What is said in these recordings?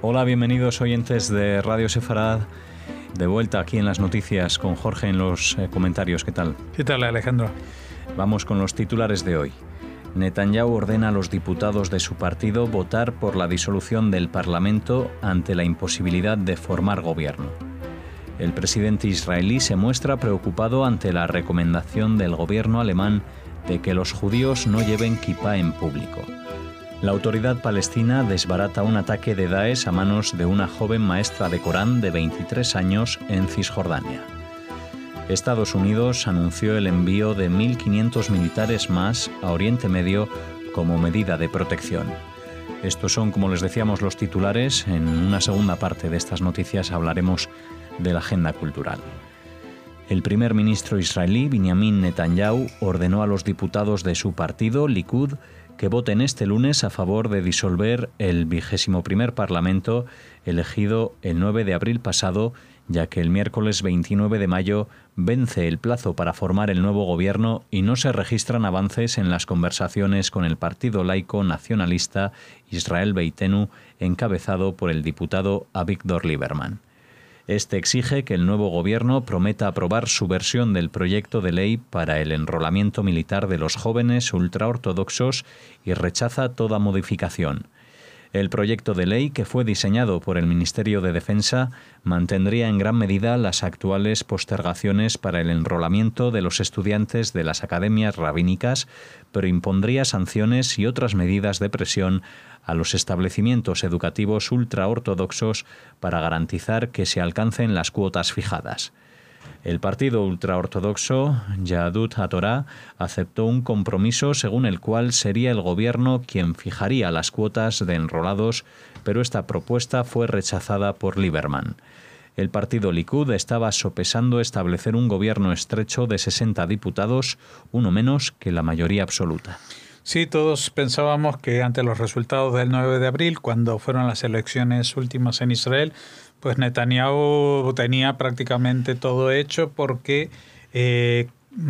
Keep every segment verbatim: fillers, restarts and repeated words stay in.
Hola, bienvenidos oyentes de Radio Sefarad. De vuelta aquí en las noticias con Jorge en los eh, comentarios. ¿Qué tal? ¿Qué tal, Alejandro? Vamos con los titulares de hoy. Netanyahu ordena a los diputados de su partido votar por la disolución del Parlamento ante la imposibilidad de formar gobierno. El presidente israelí se muestra preocupado ante la recomendación del gobierno alemán de que los judíos no lleven kipá en público. La autoridad palestina desbarata un ataque de Daesh a manos de una joven maestra de Corán de veintitrés años en Cisjordania. Estados Unidos anunció el envío de mil quinientos militares más a Oriente Medio como medida de protección. Estos son, como les decíamos, los titulares. En una segunda parte de estas noticias hablaremos de la agenda cultural. El primer ministro israelí, Benjamin Netanyahu, ordenó a los diputados de su partido, Likud, que voten este lunes a favor de disolver el vigésimo primer Parlamento elegido el nueve de abril pasado, ya que el miércoles veintinueve de mayo vence el plazo para formar el nuevo gobierno y no se registran avances en las conversaciones con el partido laico nacionalista Israel Beitenu, encabezado por el diputado Avigdor Lieberman. Este exige que el nuevo gobierno prometa aprobar su versión del proyecto de ley para el enrolamiento militar de los jóvenes ultraortodoxos y rechaza toda modificación. El proyecto de ley, que fue diseñado por el Ministerio de Defensa, mantendría en gran medida las actuales postergaciones para el enrolamiento de los estudiantes de las academias rabínicas, pero impondría sanciones y otras medidas de presión a los establecimientos educativos ultraortodoxos para garantizar que se alcancen las cuotas fijadas. El partido ultraortodoxo Yahadut HaTorá aceptó un compromiso según el cual sería el gobierno quien fijaría las cuotas de enrolados, pero esta propuesta fue rechazada por Lieberman. El partido Likud estaba sopesando establecer un gobierno estrecho de sesenta diputados, uno menos que la mayoría absoluta. Sí, todos pensábamos que ante los resultados del nueve de abril, cuando fueron las elecciones últimas en Israel, pues Netanyahu tenía prácticamente todo hecho porque eh,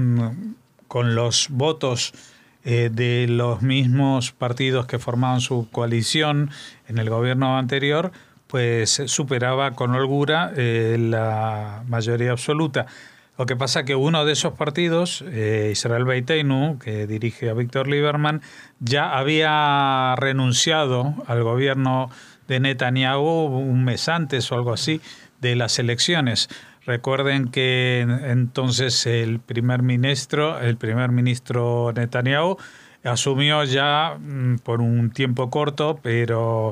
con los votos eh, de los mismos partidos que formaban su coalición en el gobierno anterior, pues superaba con holgura eh, la mayoría absoluta. Lo que pasa es que uno de esos partidos, eh, Israel Beitenu, que dirige a Avigdor Lieberman, ya había renunciado al gobierno de Netanyahu un mes antes o algo así de las elecciones. Recuerden que entonces el primer ministro, el primer ministro Netanyahu asumió ya por un tiempo corto, pero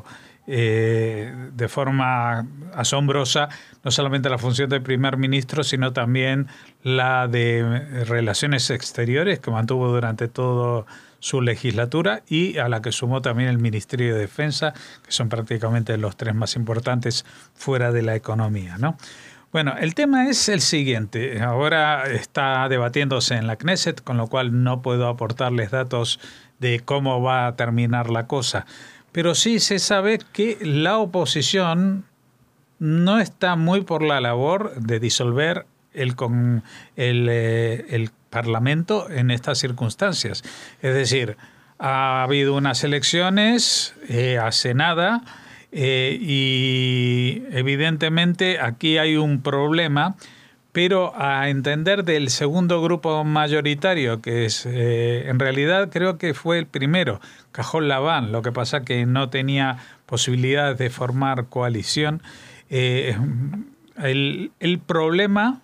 Eh, de forma asombrosa, no solamente la función de primer ministro, sino también la de Relaciones Exteriores, que mantuvo durante toda su legislatura, y a la que sumó también el Ministerio de Defensa, que son prácticamente los tres más importantes fuera de la economía, ¿no? Bueno, el tema es el siguiente. Ahora está debatiéndose en la Knesset, con lo cual no puedo aportarles datos de cómo va a terminar la cosa. Pero sí se sabe que la oposición no está muy por la labor de disolver el, con, el, eh, el Parlamento en estas circunstancias. Es decir, ha habido unas elecciones eh, hace nada eh, y evidentemente aquí hay un problema, pero a entender del segundo grupo mayoritario, que es eh, en realidad creo que fue el primero, Cajol Laván, lo que pasa que no tenía posibilidades de formar coalición. Eh, el, el problema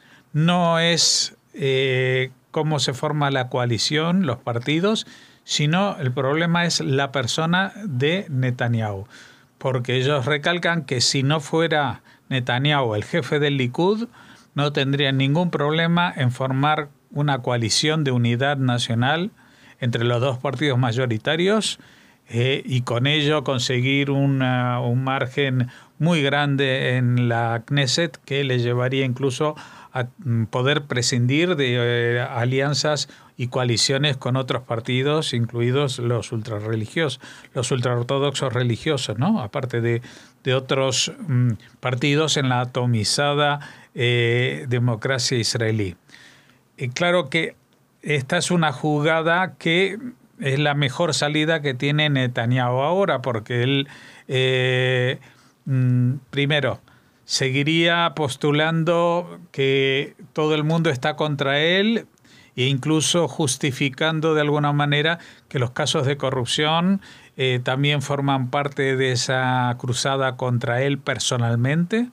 no es eh, cómo se forma la coalición, los partidos, sino el problema es la persona de Netanyahu, porque ellos recalcan que si no fuera Netanyahu el jefe del Likud, no tendrían ningún problema en formar una coalición de unidad nacional entre los dos partidos mayoritarios eh, y con ello conseguir una, un margen muy grande en la Knesset que le llevaría incluso a poder prescindir de eh, alianzas y coaliciones con otros partidos, incluidos los ultrarreligiosos, los ultraortodoxos religiosos, ¿no? Aparte de, de otros mm, partidos en la atomizada eh, democracia israelí. Y claro que esta es una jugada que es la mejor salida que tiene Netanyahu ahora, porque él eh, mm, primero, seguiría postulando que todo el mundo está contra él e incluso justificando de alguna manera que los casos de corrupción eh, también forman parte de esa cruzada contra él personalmente,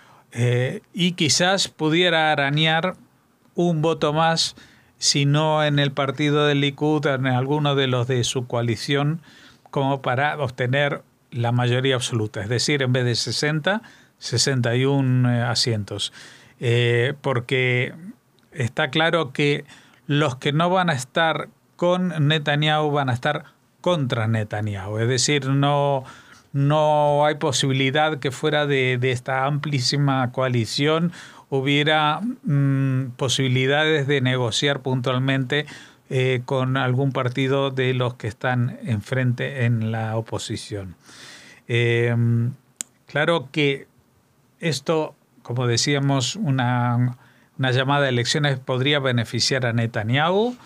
eh, y quizás pudiera arañar un voto más, si no en el partido del Likud, en alguno de los de su coalición, como para obtener la mayoría absoluta, es decir, en vez de sesenta, sesenta y uno eh, asientos. Eh, porque está claro que los que no van a estar con Netanyahu van a estar contra Netanyahu, es decir, no, no hay posibilidad que fuera de, de esta amplísima coalición hubiera mmm, posibilidades de negociar puntualmente eh, con algún partido de los que están enfrente en la oposición. Eh, claro que esto, como decíamos, una, una llamada a elecciones podría beneficiar a Netanyahu,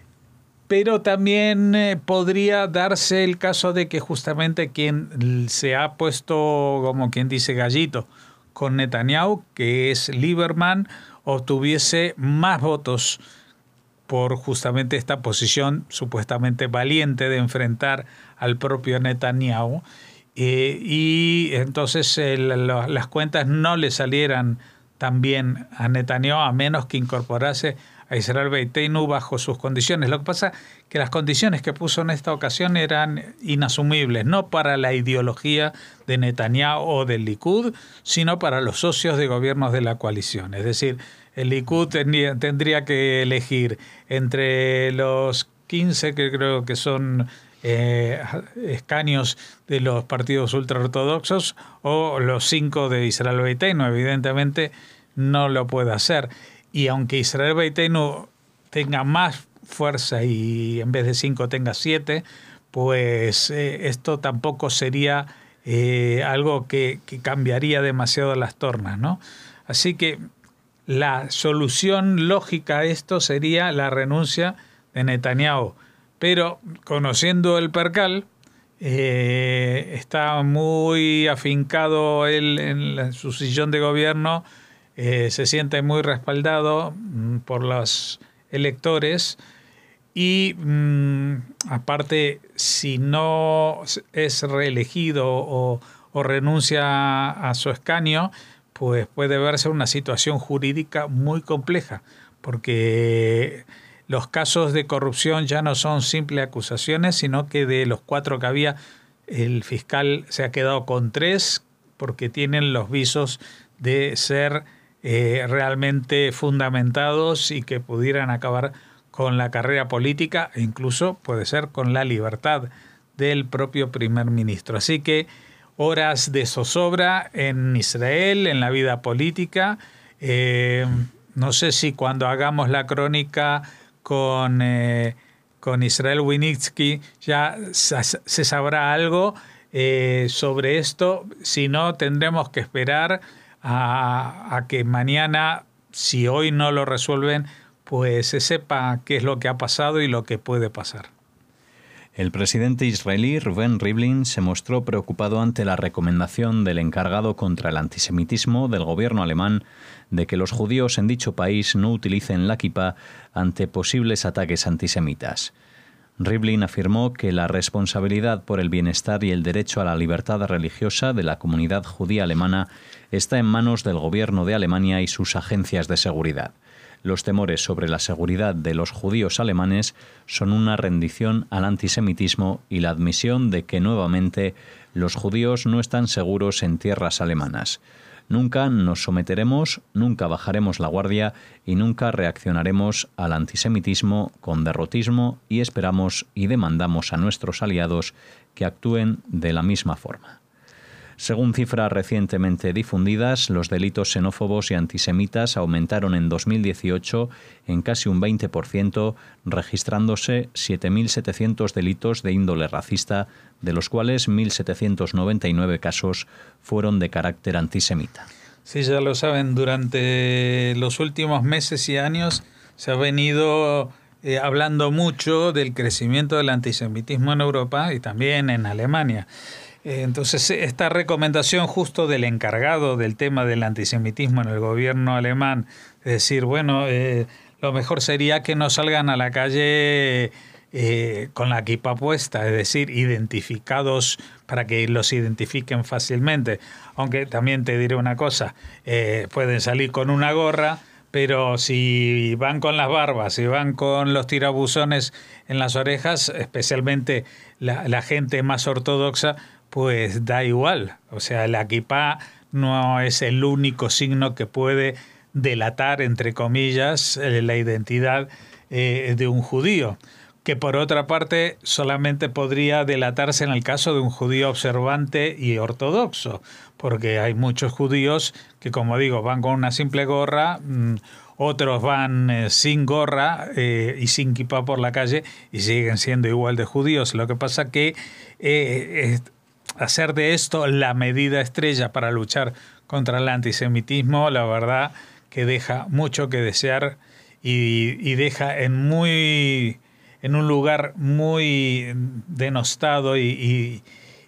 pero también eh, podría darse el caso de que justamente quien se ha puesto, como quien dice, gallito con Netanyahu, que es Lieberman, obtuviese más votos por justamente esta posición supuestamente valiente de enfrentar al propio Netanyahu. Eh, y entonces eh, la, las cuentas no le salieran tan bien a Netanyahu, a menos que incorporase a Israel Beiteinu bajo sus condiciones. Lo que pasa es que las condiciones que puso en esta ocasión eran inasumibles, no para la ideología de Netanyahu o del Likud, sino para los socios de gobiernos de la coalición. Es decir, el Likud tendría, tendría que elegir entre los quince que creo que son eh, escaños de los partidos ultraortodoxos o los cinco de Israel Beiteinu. Evidentemente no lo puede hacer. Y aunque Israel Beiteinu tenga más fuerza y en vez de cinco tenga siete, pues eh, esto tampoco sería eh, algo que, que cambiaría demasiado las tornas, ¿no? Así que la solución lógica a esto sería la renuncia de Netanyahu. Pero conociendo el percal, eh, está muy afincado él en la, su sillón de gobierno. Eh, se siente muy respaldado mm, por los electores y mm, aparte, si no es reelegido o, o renuncia a su escaño, pues puede verse una situación jurídica muy compleja, porque los casos de corrupción ya no son simples acusaciones, sino que de los cuatro que había, el fiscal se ha quedado con tres porque tienen los visos de ser Eh, realmente fundamentados y que pudieran acabar con la carrera política e incluso puede ser con la libertad del propio primer ministro. Así que horas de zozobra en Israel, en la vida política. Eh, no sé si cuando hagamos la crónica con, eh, con Israel Winitsky ya se sabrá algo eh, sobre esto. Si no, tendremos que esperar A, a que mañana, si hoy no lo resuelven, pues se sepa qué es lo que ha pasado y lo que puede pasar. El presidente israelí Reuven Rivlin se mostró preocupado ante la recomendación del encargado contra el antisemitismo del gobierno alemán de que los judíos en dicho país no utilicen la kipá ante posibles ataques antisemitas. Rivlin afirmó que la responsabilidad por el bienestar y el derecho a la libertad religiosa de la comunidad judía alemana está en manos del gobierno de Alemania y sus agencias de seguridad. Los temores sobre la seguridad de los judíos alemanes son una rendición al antisemitismo y la admisión de que nuevamente los judíos no están seguros en tierras alemanas. Nunca nos someteremos, nunca bajaremos la guardia y nunca reaccionaremos al antisemitismo con derrotismo y esperamos y demandamos a nuestros aliados que actúen de la misma forma. Según cifras recientemente difundidas, los delitos xenófobos y antisemitas aumentaron en dos mil dieciocho en casi un veinte por ciento, registrándose siete mil setecientos delitos de índole racista, de los cuales mil setecientos noventa y nueve casos fueron de carácter antisemita. Sí, ya lo saben, durante los últimos meses y años se ha venido eh, hablando mucho del crecimiento del antisemitismo en Europa y también en Alemania. Entonces, esta recomendación justo del encargado del tema del antisemitismo en el gobierno alemán, es decir, bueno, eh, lo mejor sería que no salgan a la calle eh, con la kippah puesta, es decir, identificados para que los identifiquen fácilmente. Aunque también te diré una cosa, eh, pueden salir con una gorra, pero si van con las barbas, si van con los tirabuzones en las orejas, especialmente la, la gente más ortodoxa, pues da igual. O sea, la kippah no es el único signo que puede delatar, entre comillas, la identidad eh, de un judío, que por otra parte solamente podría delatarse en el caso de un judío observante y ortodoxo, porque hay muchos judíos que, como digo, van con una simple gorra, mmm, otros van eh, sin gorra eh, y sin kippah por la calle y siguen siendo igual de judíos. Lo que pasa que eh, es hacer de esto la medida estrella para luchar contra el antisemitismo, la verdad que deja mucho que desear y, y deja en muy en un lugar muy denostado y, y,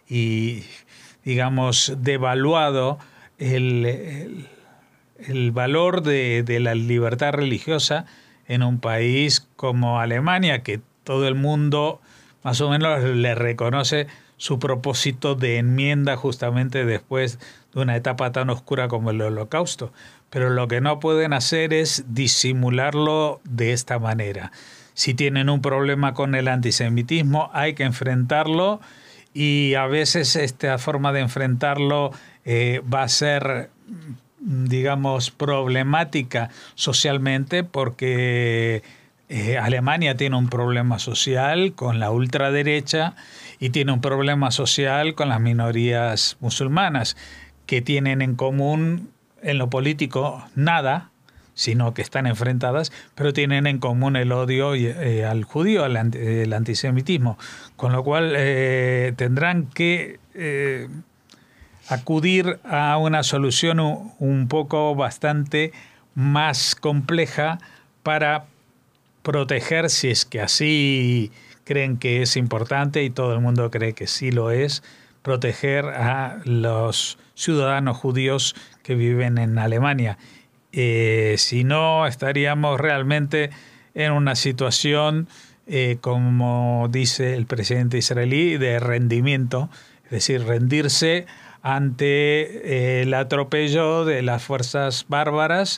y digamos devaluado el, el, el valor de, de la libertad religiosa en un país como Alemania, que todo el mundo más o menos le reconoce su propósito de enmienda justamente después de una etapa tan oscura como el Holocausto. Pero lo que no pueden hacer es disimularlo de esta manera. Si tienen un problema con el antisemitismo, hay que enfrentarlo, y a veces esta forma de enfrentarlo eh, va a ser, digamos, problemática socialmente, porque eh, Alemania tiene un problema social con la ultraderecha y tiene un problema social con las minorías musulmanas, que tienen en común en lo político nada, sino que están enfrentadas, pero tienen en común el odio eh, al judío, al anti, el antisemitismo, con lo cual eh, tendrán que eh, acudir a una solución un, un poco bastante más compleja para proteger, si es que así creen que es importante, y todo el mundo cree que sí lo es, proteger a los ciudadanos judíos que viven en Alemania. Eh, si no, estaríamos realmente en una situación, eh, como dice el presidente israelí, de rendimiento, es decir, rendirse ante eh, el atropello de las fuerzas bárbaras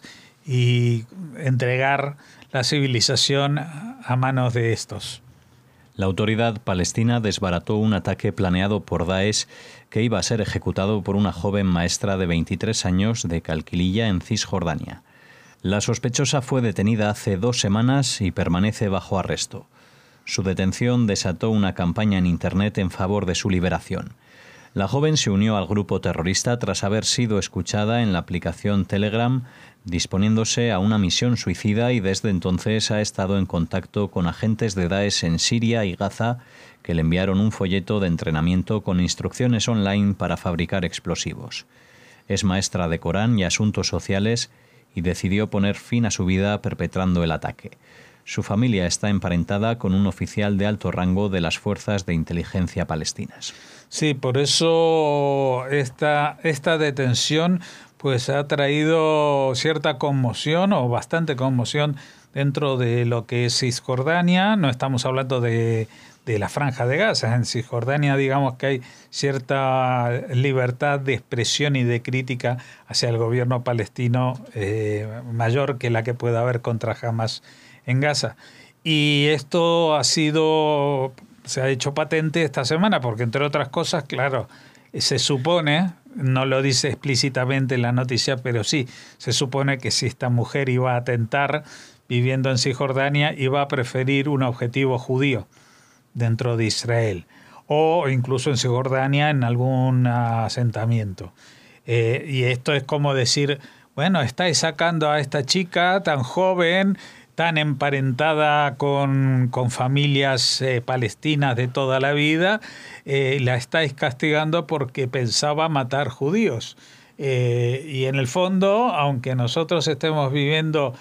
y entregar la civilización a manos de estos. La autoridad palestina desbarató un ataque planeado por Daesh que iba a ser ejecutado por una joven maestra de veintitrés años de Calquililla, en Cisjordania. La sospechosa fue detenida hace dos semanas y permanece bajo arresto. Su detención desató una campaña en Internet en favor de su liberación. La joven se unió al grupo terrorista tras haber sido escuchada en la aplicación Telegram, disponiéndose a una misión suicida, y desde entonces ha estado en contacto con agentes de Daesh en Siria y Gaza, que le enviaron un folleto de entrenamiento con instrucciones online para fabricar explosivos. Es maestra de Corán y asuntos sociales y decidió poner fin a su vida perpetrando el ataque. Su familia está emparentada con un oficial de alto rango de las fuerzas de inteligencia palestinas. Sí, por eso esta, esta detención pues ha traído cierta conmoción, o bastante conmoción, dentro de lo que es Cisjordania. No estamos hablando de, de la Franja de Gaza. En Cisjordania, digamos que hay cierta libertad de expresión y de crítica hacia el gobierno palestino eh, mayor que la que pueda haber contra Hamas en Gaza. Y esto ha sido, se ha hecho patente esta semana, porque entre otras cosas, claro, se supone, no lo dice explícitamente en la noticia, pero sí, se supone que si esta mujer iba a atentar viviendo en Cisjordania, iba a preferir un objetivo judío dentro de Israel, o incluso en Cisjordania en algún asentamiento. Eh, y esto es como decir, bueno, estáis sacando a esta chica tan joven, tan emparentada con, con familias eh, palestinas de toda la vida, eh, la estáis castigando porque pensaba matar judíos. Eh, y en el fondo, aunque nosotros estemos viviendo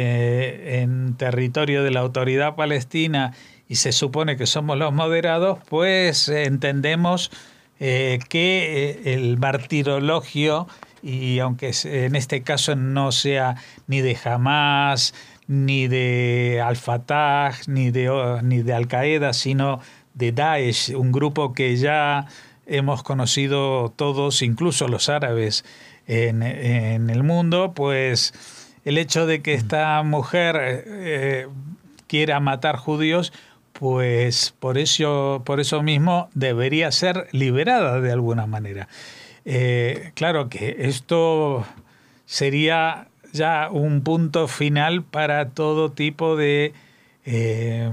eh, en territorio de la autoridad palestina y se supone que somos los moderados, pues eh, entendemos eh, que eh, el martirologio, y aunque en este caso no sea ni de Hamas, ni de Al-Fatah, ni de, ni de Al-Qaeda, sino de Daesh, un grupo que ya hemos conocido todos, incluso los árabes en, en el mundo, pues el hecho de que esta mujer eh, quiera matar judíos, pues por eso, por eso mismo debería ser liberada de alguna manera. Eh, claro que esto sería ya un punto final para todo tipo de eh,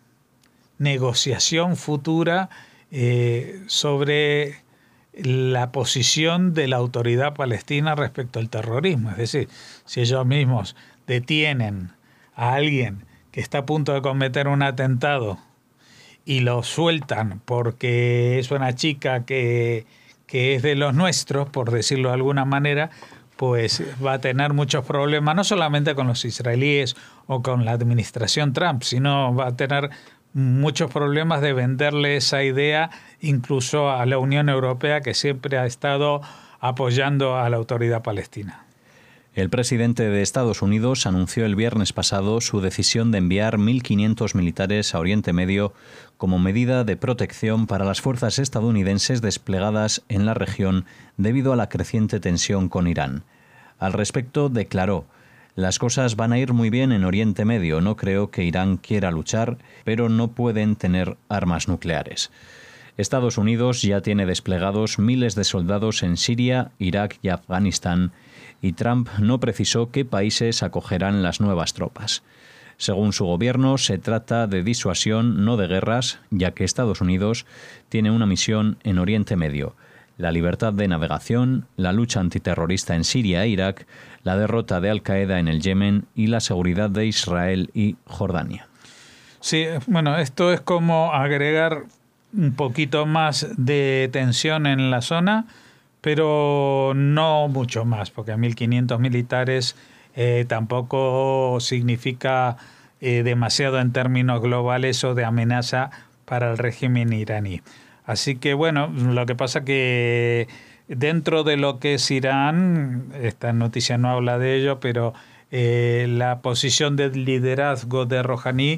negociación futura eh, sobre la posición de la autoridad palestina respecto al terrorismo. Es decir, si ellos mismos detienen a alguien que está a punto de cometer un atentado y lo sueltan porque es una chica que, que es de los nuestros, por decirlo de alguna manera, pues va a tener muchos problemas, no solamente con los israelíes o con la administración Trump, sino va a tener muchos problemas de venderle esa idea incluso a la Unión Europea, que siempre ha estado apoyando a la autoridad palestina. El presidente de Estados Unidos anunció el viernes pasado su decisión de enviar mil quinientos militares a Oriente Medio como medida de protección para las fuerzas estadounidenses desplegadas en la región debido a la creciente tensión con Irán. Al respecto, declaró: «Las cosas van a ir muy bien en Oriente Medio. No creo que Irán quiera luchar, pero no pueden tener armas nucleares». Estados Unidos ya tiene desplegados miles de soldados en Siria, Irak y Afganistán, y Trump no precisó qué países acogerán las nuevas tropas. Según su gobierno, se trata de disuasión, no de guerras, ya que Estados Unidos tiene una misión en Oriente Medio: la libertad de navegación, la lucha antiterrorista en Siria e Irak, la derrota de Al-Qaeda en el Yemen y la seguridad de Israel y Jordania. Sí, bueno, esto es como agregar un poquito más de tensión en la zona, pero no mucho más, porque a mil quinientos militares eh, tampoco significa eh, demasiado en términos globales o de amenaza para el régimen iraní. Así que bueno, lo que pasa que dentro de lo que es Irán, esta noticia no habla de ello, pero eh, la posición del liderazgo de Rouhani,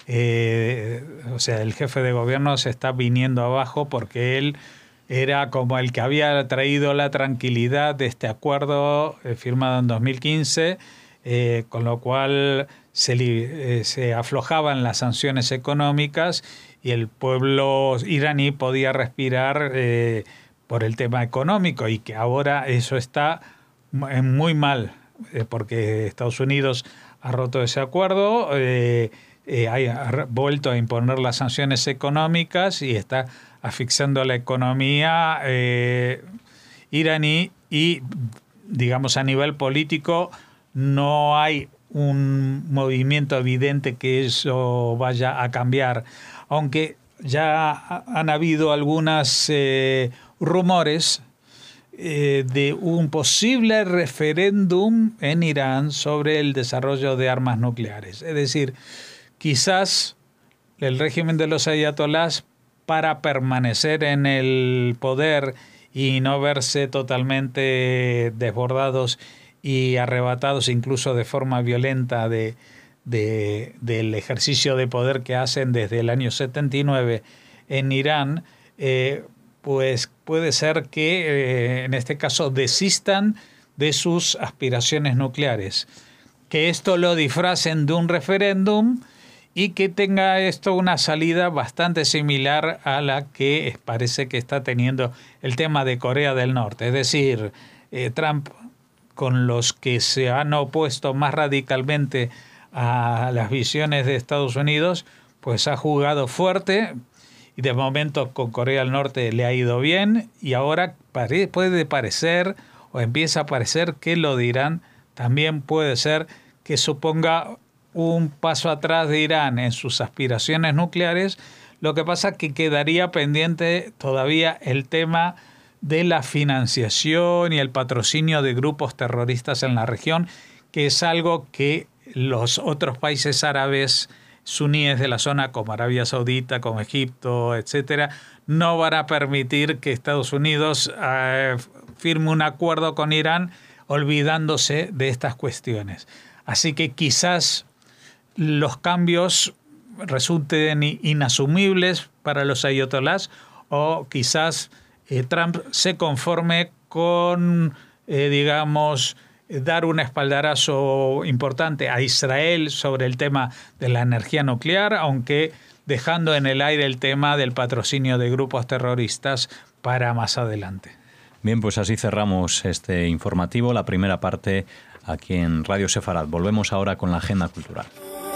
eh, o sea, el jefe de gobierno, se está viniendo abajo porque él era como el que había traído la tranquilidad de este acuerdo eh, firmado en dos mil quince, eh, con lo cual se, eh, se aflojaban las sanciones económicas y el pueblo iraní podía respirar eh, por el tema económico, y que ahora eso está muy mal, eh, porque Estados Unidos ha roto ese acuerdo, eh, eh, ha vuelto a imponer las sanciones económicas y está asfixiando la economía eh, iraní, y digamos a nivel político no hay un movimiento evidente que eso vaya a cambiar, aunque ya han habido algunos eh, rumores eh, de un posible referéndum en Irán sobre el desarrollo de armas nucleares. Es decir, quizás el régimen de los ayatolás, para permanecer en el poder y no verse totalmente desbordados y arrebatados incluso de forma violenta de, de, del ejercicio de poder que hacen desde el año setenta y nueve en Irán, eh, pues puede ser que eh, en este caso desistan de sus aspiraciones nucleares, que esto lo disfracen de un referéndum y que tenga esto una salida bastante similar a la que parece que está teniendo el tema de Corea del Norte. Es decir, eh, Trump, con los que se han opuesto más radicalmente a las visiones de Estados Unidos, pues ha jugado fuerte, y de momento con Corea del Norte le ha ido bien, y ahora pare, puede parecer, o empieza a parecer, que lo de Irán también puede ser que suponga un paso atrás de Irán en sus aspiraciones nucleares. Lo que pasa es que quedaría pendiente todavía el tema de la financiación y el patrocinio de grupos terroristas en la región, que es algo que los otros países árabes suníes de la zona como Arabia Saudita, como Egipto, etcétera, no van a permitir que Estados Unidos eh, firme un acuerdo con Irán olvidándose de estas cuestiones. Así que quizás los cambios resulten inasumibles para los ayatolás, o quizás eh, Trump se conforme con, eh, digamos, dar un espaldarazo importante a Israel sobre el tema de la energía nuclear, aunque dejando en el aire el tema del patrocinio de grupos terroristas para más adelante. Bien, pues así cerramos este informativo, la primera parte aquí en Radio Sefarad. Volvemos ahora con la agenda cultural.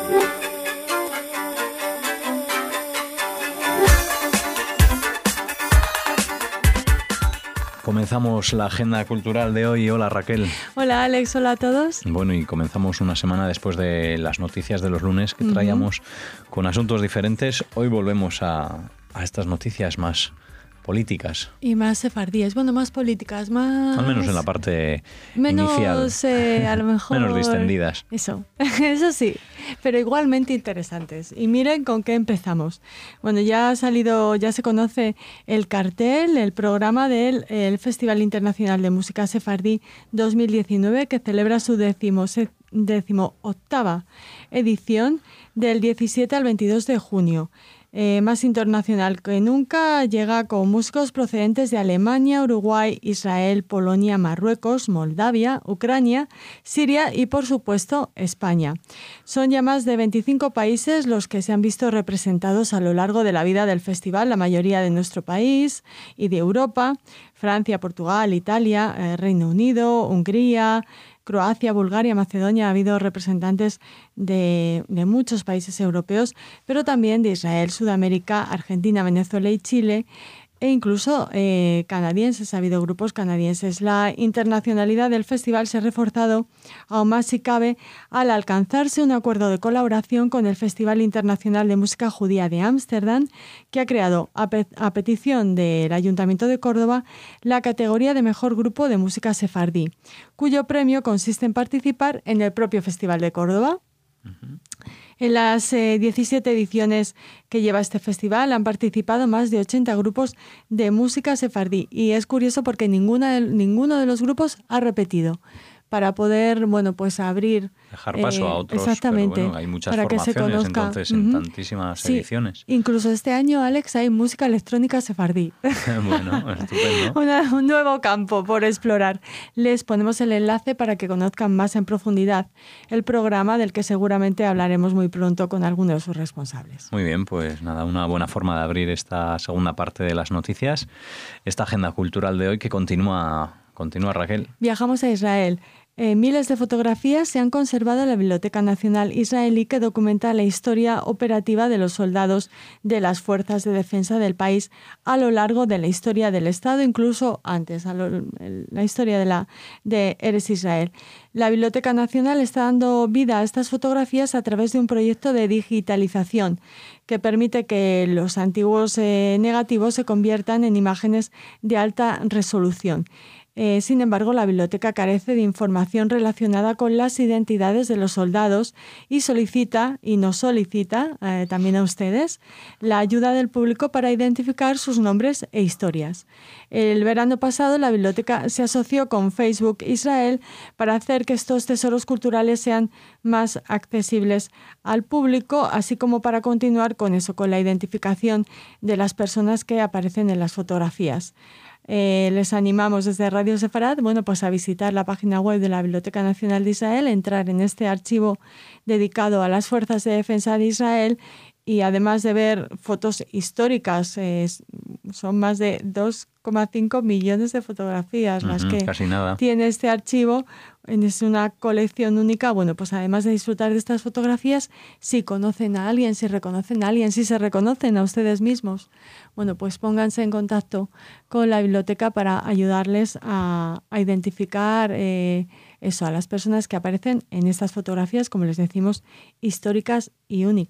Comenzamos la agenda cultural de hoy. Hola, Raquel. Hola, Alex. Hola a todos. Bueno, y comenzamos una semana después de las noticias de los lunes que traíamos uh-huh. con asuntos diferentes. Hoy volvemos a, a estas noticias más políticas. Y más sefardíes. Bueno, más políticas, más... Al menos en la parte menos, inicial. Eh, a lo mejor... menos distendidas. Eso, eso sí. Pero igualmente interesantes. Y miren con qué empezamos. Bueno, ya ha salido, ya se conoce el cartel, el programa del el Festival Internacional de Música Sefardí dos mil diecinueve, que celebra su décimo, décimo octava edición del diecisiete al veintidós de junio. Eh, más internacional que nunca, llega con músicos procedentes de Alemania, Uruguay, Israel, Polonia, Marruecos, Moldavia, Ucrania, Siria y, por supuesto, España. Son ya más de veinticinco países los que se han visto representados a lo largo de la vida del festival, la mayoría de nuestro país y de Europa: Francia, Portugal, Italia, eh, Reino Unido, Hungría, Croacia, Bulgaria, Macedonia. Ha habido representantes de, de muchos países europeos, pero también de Israel, Sudamérica, Argentina, Venezuela y Chile, e incluso eh, canadienses. Ha habido grupos canadienses. La internacionalidad del festival se ha reforzado aún más, si cabe, al alcanzarse un acuerdo de colaboración con el Festival Internacional de Música Judía de Ámsterdam, que ha creado, a, pe- a petición del Ayuntamiento de Córdoba, la categoría de Mejor Grupo de Música Sefardí, cuyo premio consiste en participar en el propio Festival de Córdoba. Uh-huh. En las eh, diecisiete ediciones que lleva este festival han participado más de ochenta grupos de música sefardí, y es curioso porque ninguna de, ninguno de los grupos ha repetido, para poder, bueno, pues abrir... Dejar paso eh, a otros, exactamente, pero bueno, hay muchas para formaciones que se conozca. Entonces en uh-huh. tantísimas sí. ediciones. Incluso este año, Alex, hay música electrónica sefardí. Bueno, estupendo. Una, un nuevo campo por explorar. Les ponemos el enlace para que conozcan más en profundidad el programa, del que seguramente hablaremos muy pronto con alguno de sus responsables. Muy bien, pues nada, una buena forma de abrir esta segunda parte de las noticias, esta agenda cultural de hoy que continúa, continúa Raquel. Viajamos a Israel. Eh, miles de fotografías se han conservado en la Biblioteca Nacional Israelí, que documenta la historia operativa de los soldados de las fuerzas de defensa del país a lo largo de la historia del Estado, incluso antes, a lo, la historia de, la, de Eres Israel. La Biblioteca Nacional está dando vida a estas fotografías a través de un proyecto de digitalización que permite que los antiguos eh, negativos se conviertan en imágenes de alta resolución. Eh, sin embargo, la biblioteca carece de información relacionada con las identidades de los soldados y solicita, y nos solicita eh, también a ustedes, la ayuda del público para identificar sus nombres e historias. El verano pasado, la biblioteca se asoció con Facebook Israel para hacer que estos tesoros culturales sean más accesibles al público, así como para continuar con eso, con la identificación de las personas que aparecen en las fotografías. Eh, les animamos desde Radio Sefarad, bueno, pues a visitar la página web de la Biblioteca Nacional de Israel, entrar en este archivo dedicado a las Fuerzas de Defensa de Israel, y además de ver fotos históricas, eh, son más de dos coma cinco millones de fotografías uh-huh, las que casi nada. Tiene este archivo. Es una colección única. Bueno, pues además de disfrutar de estas fotografías, si conocen a alguien, si reconocen a alguien, si se reconocen a ustedes mismos, bueno, pues pónganse en contacto con la biblioteca para ayudarles a, a identificar eh, eso, a las personas que aparecen en estas fotografías, como les decimos, históricas y únicas.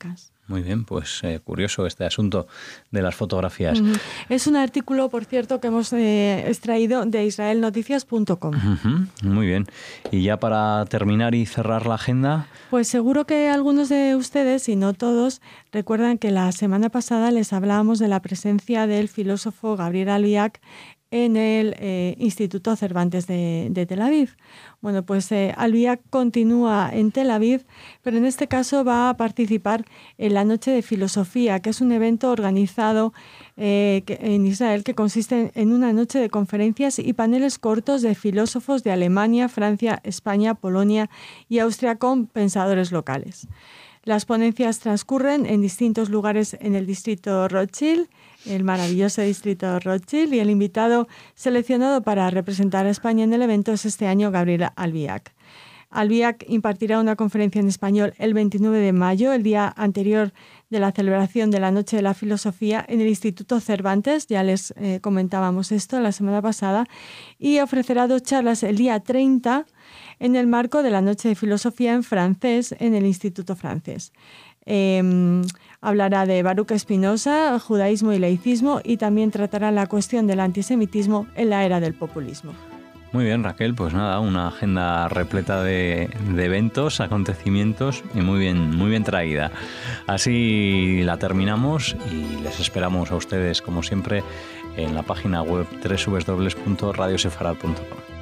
Muy bien, pues eh, curioso este asunto de las fotografías. Uh-huh. Es un artículo, por cierto, que hemos eh, extraído de israel noticias punto com. Uh-huh. Muy bien. Y ya para terminar y cerrar la agenda... Pues seguro que algunos de ustedes, y no todos, recuerdan que la semana pasada les hablábamos de la presencia del filósofo Gabriel Albiac en el eh, Instituto Cervantes de, de Tel Aviv. Bueno, pues eh, Albiac continúa en Tel Aviv, pero en este caso va a participar en la Noche de Filosofía, que es un evento organizado eh, que, en Israel que consiste en una noche de conferencias y paneles cortos de filósofos de Alemania, Francia, España, Polonia y Austria con pensadores locales. Las ponencias transcurren en distintos lugares en el distrito Rothschild, el maravilloso distrito Rothschild, y el invitado seleccionado para representar a España en el evento es este año Gabriel Albiac. Albiac impartirá una conferencia en español el veintinueve de mayo, el día anterior de la celebración de la Noche de la Filosofía, en el Instituto Cervantes, ya les eh, comentábamos esto la semana pasada, y ofrecerá dos charlas el día treinta en el marco de la Noche de Filosofía en francés en el Instituto Francés. Eh, hablará de Baruch Spinoza, judaísmo y laicismo, y también tratará la cuestión del antisemitismo en la era del populismo. Muy bien, Raquel, pues nada, una agenda repleta de, de eventos, acontecimientos y muy bien, muy bien traída. Así la terminamos y les esperamos a ustedes, como siempre, en la página web doble u doble u doble u punto radio sefarad punto com.